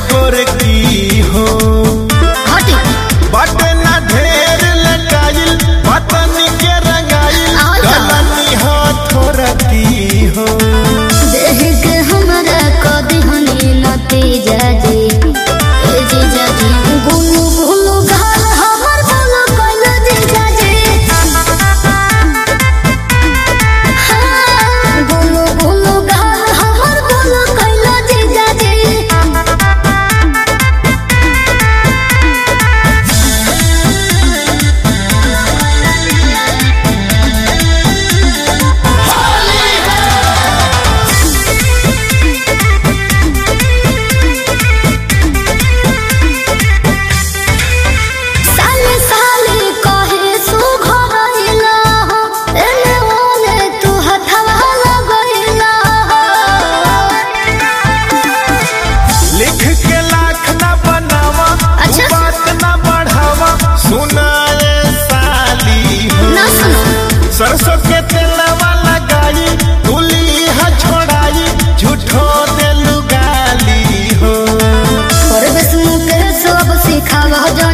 गोर की हो बट ना ढेर लटाइल बतन के रंगाइल गलनी हाथों रखी हो देख हमरा कदी हनी नतीजा जी जीजा जी गुलू गुलू गाल हमर बोलो कइलो जीजा जी गुलू गुलू गाल हमर बोलो कइलो जीजा जी सरसों के तेलवा लगाई तुली हा छोड़ाई झूठो दे लुगाली हो पर बस मुके सब सिखावा